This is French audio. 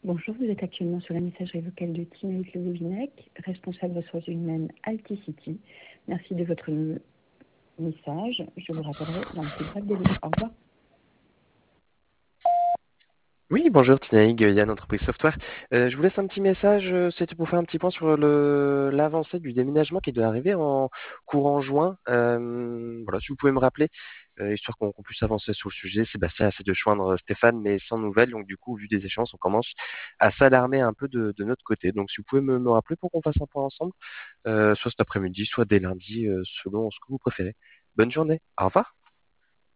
Bonjour, vous êtes actuellement sur la messagerie vocale de Tinaït Levovinec, responsable ressources humaines Alticity. Merci de votre message. Je vous rappellerai dans le plus bref délai. Au revoir. Oui, bonjour Tinaïg, Yann Entreprise Software. Je vous laisse un petit message, c'était pour faire un petit point sur l'avancée du déménagement qui doit arriver en courant juin. Voilà, si vous pouvez me rappeler, histoire qu'on puisse avancer sur le sujet. Sébastien essaie de joindre Stéphane, mais sans nouvelles. Donc du coup, vu des échéances, on commence à s'alarmer un peu de notre côté. Donc si vous pouvez me rappeler pour qu'on fasse un point ensemble, soit cet après-midi, soit dès lundi, selon ce que vous préférez. Bonne journée, au revoir.